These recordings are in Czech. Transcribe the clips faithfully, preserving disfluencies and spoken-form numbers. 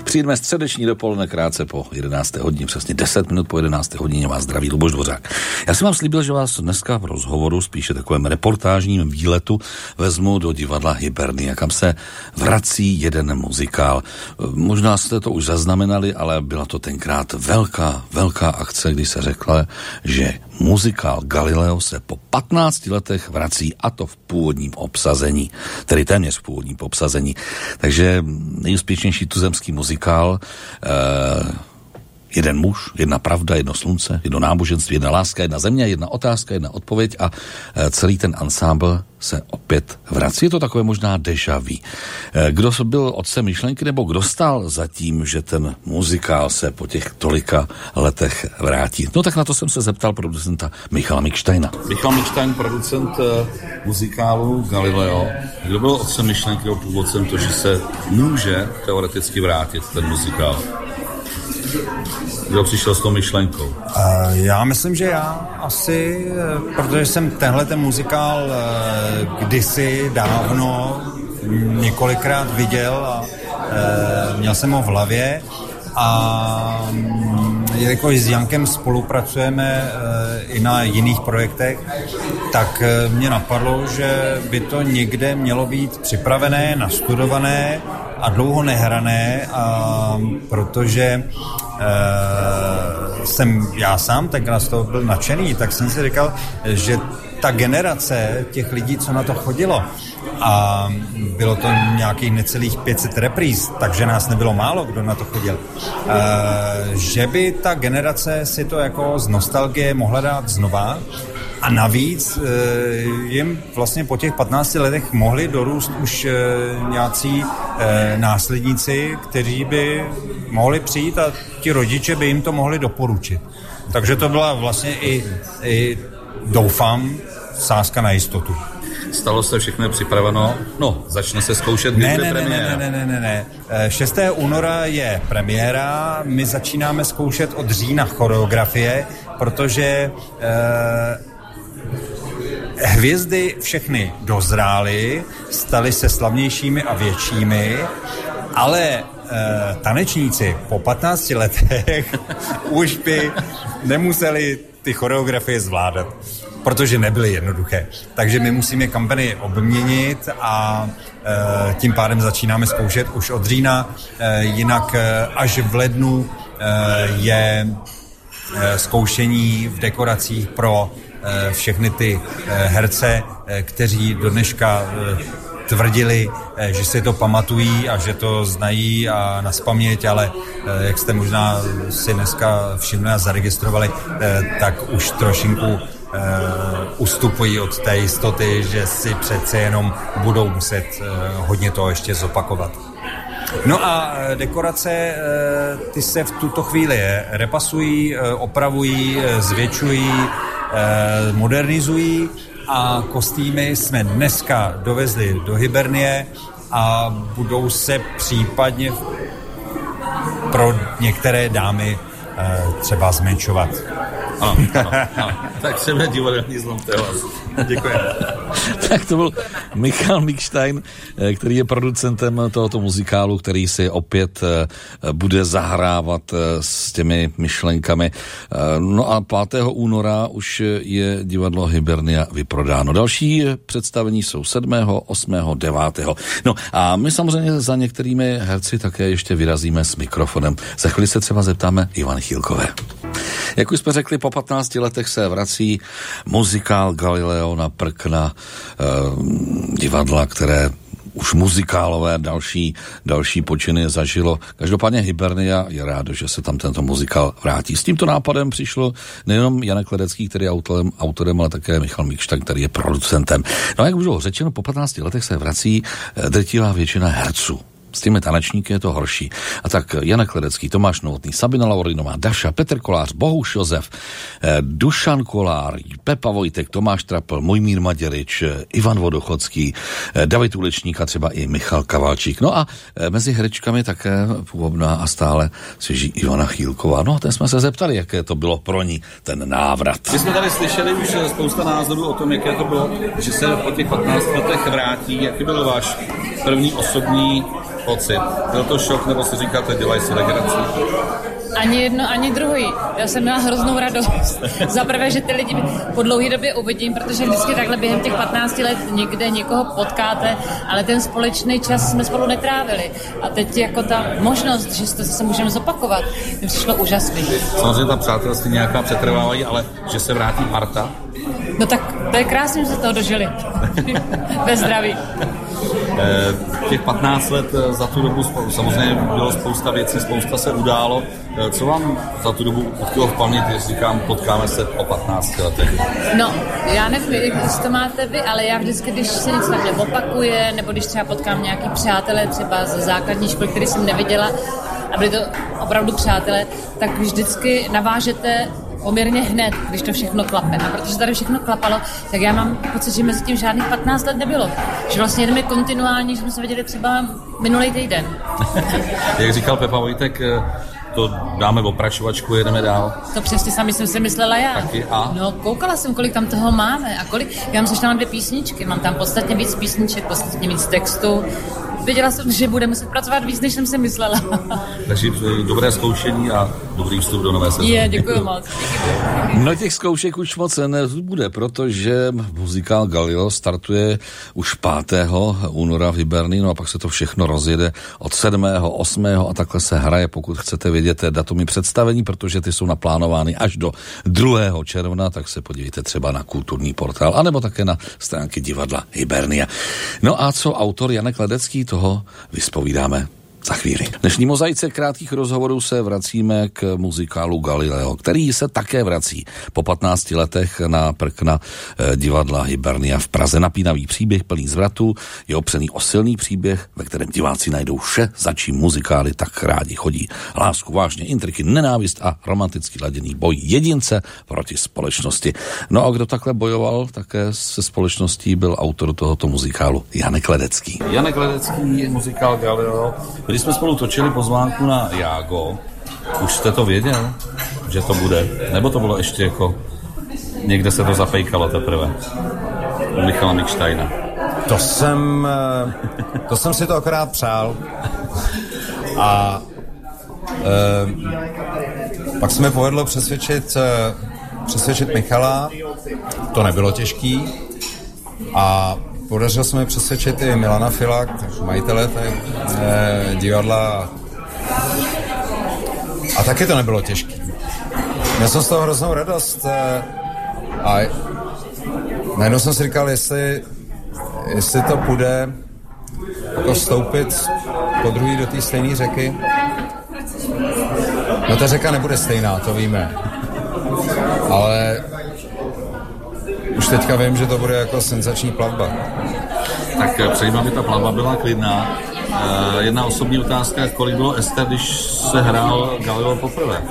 Přijdeme středeční dopoledne krátce po jedenácté hodině, přesně deset minut po jedenácté hodině vás zdraví Luboš Dvořák. Já jsem vám slíbil, že vás dneska v rozhovoru, spíše takovém reportážním výletu, vezmu do divadla Hybernia, kam se vrací jeden muzikál. Možná jste to už zaznamenali, ale byla to tenkrát velká, velká akce, kdy se řekla, že muzikál Galileo se po patnácti letech vrací, a to v původním obsazení, tedy téměř v původním obsazení. Takže nejúspěšnější tuzemský muzikál, eh, jeden muž, jedna pravda, jedno slunce, jedno náboženství, jedna láska, jedna země, jedna otázka, jedna odpověď a eh, celý ten ansámbl se opět vrací. Je to takové možná déjà vu. Eh, kdo byl otcem myšlenky, nebo kdo stál za tím, že ten muzikál se po těch tolika letech vrátí? No tak na to jsem se zeptal producenta Michala Mikštajna. Michal Mikštajn, producent eh, muzikálu Galileo. Kdo byl otcem myšlenky, nebo původcem to, že se může teoreticky vrátit ten muzikál? Kdo přišel s tou myšlenkou? Uh, já myslím, že já asi, protože jsem tenhle ten muzikál uh, kdysi dávno několikrát viděl a uh, měl jsem ho v hlavě a um, jelikož s Jankem spolupracujeme uh, i na jiných projektech, tak uh, mě napadlo, že by to někde mělo být připravené, nastudované a dlouho nehrané, a protože e, jsem já sám tenkrát z toho byl nadšený, tak jsem si říkal, že ta generace těch lidí, co na to chodilo, a bylo to nějakých necelých pět set repríz, takže nás nebylo málo, kdo na to chodil, e, že by ta generace si to jako z nostalgie mohla dát znova. A navíc e, jim vlastně po těch patnácti letech mohli dorůst už e, nějací e, následníci, kteří by mohli přijít a ti rodiče by jim to mohli doporučit. Takže to byla vlastně i, i doufám, sázka na jistotu. Stalo se, všechno je připraveno? No, začne se zkoušet, kdy ne, bude ne, premiéra. Ne, ne, ne, ne, ne. šestého února je premiéra, my začínáme zkoušet od října choreografie, protože e, hvězdy všechny dozrály, staly se slavnějšími a většími, ale e, tanečníci po patnácti letech už by nemuseli ty choreografie zvládat, protože nebyly jednoduché. Takže my musíme kampany obměnit a e, tím pádem začínáme zkoušet už od října, e, jinak e, až v lednu e, je e, zkoušení v dekoracích pro všechny ty herce, kteří do dneška tvrdili, že si to pamatují a že to znají a naspaměť, ale jak jste možná si dneska všimli a zaregistrovali, tak už trošinku ustupují od té jistoty, že si přece jenom budou muset hodně toho ještě zopakovat. No a dekorace, ty se v tuto chvíli repasují, opravují, zvětšují, modernizují a kostýmy jsme dneska dovezli do Hybernie a budou se případně pro některé dámy třeba zmenšovat. Ano, ano, ano. Tak jsem divadelní zlom, to je vás. Děkuji. Tak to byl Michal Mikštajn, který je producentem tohoto muzikálu, který si opět bude zahrávat s těmi myšlenkami. No a pátého února už je divadlo Hybernia vyprodáno. Další představení jsou sedmého, osmého, devátého No a my samozřejmě za některými herci také ještě vyrazíme s mikrofonem. Za chvíli se třeba zeptáme Ivany Chýlkové. Jak už jsme řekli, po patnácti letech se vrací muzikál Galileo na prkna eh, divadla, které už muzikálové další, další počiny zažilo. Každopádně Hybernia je rádo, že se tam tento muzikál vrátí. S tímto nápadem přišlo nejenom Janek Ledecký, který je autorem, autorem, ale také Michal Mikštajn, který je producentem. No a jak už bylo řečeno, po patnácti letech se vrací drtivá většina herců. S těmi tanečníky je to horší. A tak Janek Ledecký, Tomáš Novotný, Sabina Laurinová, Daša, Petr Kolář, Bohuš Josef, Dušan Kolár, Pepa Vojtek, Tomáš Trapl, Mojmír Maděrič, Ivan Vodochodský, David Ulečník a třeba i Michal Kavalčík. No a mezi herečkami také původná a stále svěží Ivana Chýlková. No a ten jsme se zeptali, jaké to bylo pro ní ten návrat. My jsme tady slyšeli už spousta názorů o tom, jaké to bylo, že se po těch patnácti letech vrátí. Jaký byl váš první osobní pocit? Byl to šok, nebo si říkáte, dělají si legraci? Ani jedno, ani druhý. Já jsem měla hroznou radost. Za prvé, že ty lidi po dlouhé době uvidím, protože vždycky takhle během těch patnácti let někde někoho potkáte, ale ten společný čas jsme spolu netrávili. A teď jako ta možnost, že to se můžeme zopakovat, mi přišlo úžasný. Samozřejmě ta přátelství nějaká přetrvávají, ale že se vrátí parta? No tak to je krásně, že se toho dožili. Bez zdraví. Těch patnáct let za tu dobu samozřejmě bylo spousta věcí, spousta se událo. Co vám za tu dobu utkvělo v paměti, když říkám, potkáme se po patnácti letech? No, já nevím, jak to máte vy, ale já vždycky, když se něco takhle opakuje, nebo když třeba potkám nějaký přátelé třeba ze základní školy, který jsem neviděla, a byli to opravdu přátelé, tak vždycky navážete poměrně hned, když to všechno klape. A protože tady všechno klapalo, tak já mám pocit, že mezi tím žádných patnáct let nebylo. Že vlastně jdeme kontinuálně, že jsme se viděli třeba minulý týden. Jak říkal Pepa Vojtek, to dáme oprašovačku, jedeme dál. To přesně sami jsem si myslela já. Taky a? No, koukala jsem, kolik tam toho máme a kolik. Já mám sešla na dvě písničky, mám tam podstatně víc písniček, podstatně víc textu. Věděla jsem, že bude muset pracovat víc, než jsem si myslela. Takže dobré zkoušení a dobrý vstup do nové sezóny. Je, děkuji moc. No těch zkoušek už moc nebude, protože muzikál Galileo startuje už pátého února v Hyberní, no a pak se to všechno rozjede od sedmého, osmého a takhle se hraje, pokud chcete vědět datumy představení, protože ty jsou naplánovány až do druhého června, tak se podívejte třeba na kulturní portál, anebo také na stránky divadla Hybernia. No a co autor Janek Ledecký, toho vyspovídáme za chvíli. Dnešní mozaice krátkých rozhovorů se vracíme k muzikálu Galileo, který se také vrací po patnácti letech na prkna divadla Hybernia v Praze. Napínavý příběh plný zvratů je opřený o silný příběh, ve kterém diváci najdou vše, za čím muzikály tak rádi chodí. Lásku, vážně, intriky, nenávist a romanticky laděný boj jedince proti společnosti. No a kdo takhle bojoval také se společností, byl autor tohoto muzikálu Janek Ledecký. Janek Ledecký, muzikál Galileo. Když jsme spolu točili pozvánku na Jágo, už jste to věděl, že to bude? Nebo to bylo ještě jako někde se to zapejkalo teprve? U Michala Mikštajna. To jsem, to jsem si to akorát přál. A e, pak se mi povedlo přesvědčit, přesvědčit Michala. To nebylo těžký. A podařilo se mi přesvědčit i Milana Fila, majitele eh, divadla. A taky to nebylo těžké. Měl jsem z toho hroznou radost. Eh, a najednou jsem si říkal, jestli, jestli to půjde jako vstoupit po druhý do té stejné řeky. No ta řeka nebude stejná, to víme. Ale už teďka vím, že to bude jako senzační plavba. Tak přejím, aby ta plavba byla klidná. Uh, jedna osobní otázka, kolik bylo Ester, když se hrál Galileo poprvé?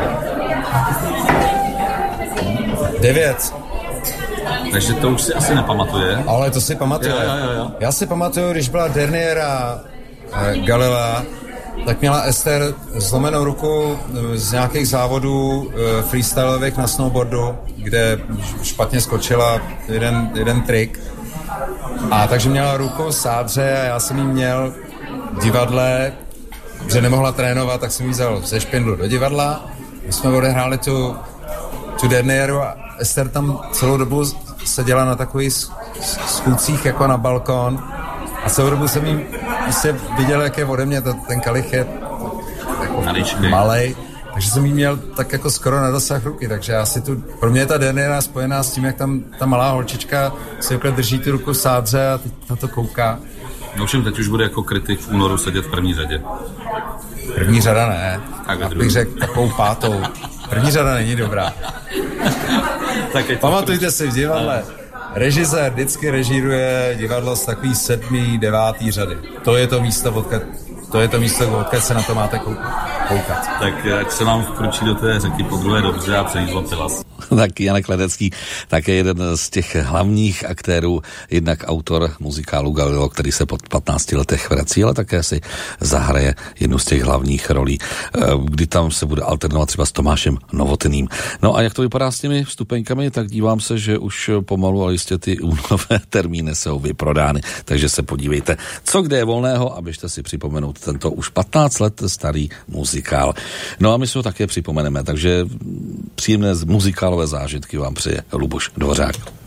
Devět. Takže to už si asi nepamatuje. Ale to si pamatuje. Jo, jo, jo. Já si pamatuju, když byla derniéra eh, Galilea, tak měla Ester zlomenou ruku z nějakých závodů e, freestylových na snowboardu, kde špatně skočila jeden, jeden trik. A takže měla ruku v sádře a já jsem jí měl v divadle, že nemohla trénovat, tak jsem jí vzal ze špindlu do divadla. My jsme odehráli tu, tu derniéru a Ester tam celou dobu seděla na takových schůdcích jako na balkon. A celou dobu jsem jí prostě viděl, jak je ode mě, to, ten kalich je jako malej, takže jsem jí měl tak jako skoro na dosah ruky, takže já si tu, pro mě je ta derniéra spojená s tím, jak tam ta malá holčička si takhle drží tu ruku v sádře a teď na to kouká. No všem teď už bude jako kritik v únoru sedět v první řadě. První řada ne, tak já bych řekl takovou pátou. První řada není dobrá. Pamatujte si v divadle. Režisér vždycky režíruje divadlo z takový sedmý, devátý řady. To je to místo, odkud, to je to místo, odkud se na to máte koukat. koukat. Tak ať se vám vkročí do té řeky po druhé dobře a přejít pilas. Tak Janek Ledecký, také jeden z těch hlavních aktérů, jednak autor muzikálu Galileo, který se po patnácti letech vrací, ale také si zahraje jednu z těch hlavních rolí, kdy tam se bude alternovat třeba s Tomášem Novotným. No a jak to vypadá s těmi vstupenkami, tak dívám se, že už pomalu, ale jistě ty únorové termíny jsou vyprodány, takže se podívejte, co kde je volného a běžte si připomenout tento už patnáct let starý muzikál. No a my si ho také připomeneme, takže příjemné muzikálové zážitky vám přeje Luboš Dvořák.